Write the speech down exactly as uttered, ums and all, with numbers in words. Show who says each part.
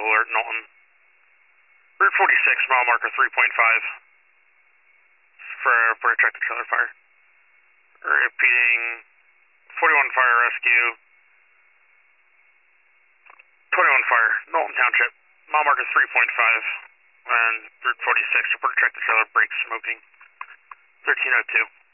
Speaker 1: alert, Knowlton. Route forty-six, mile marker three point five. For, for a tractor trailer fire. Repeating, forty-one fire rescue. twenty-one fire, Knowlton Township. Mile marker three point five. And Route forty-six, report a tractor trailer brake smoking. thirteen oh two.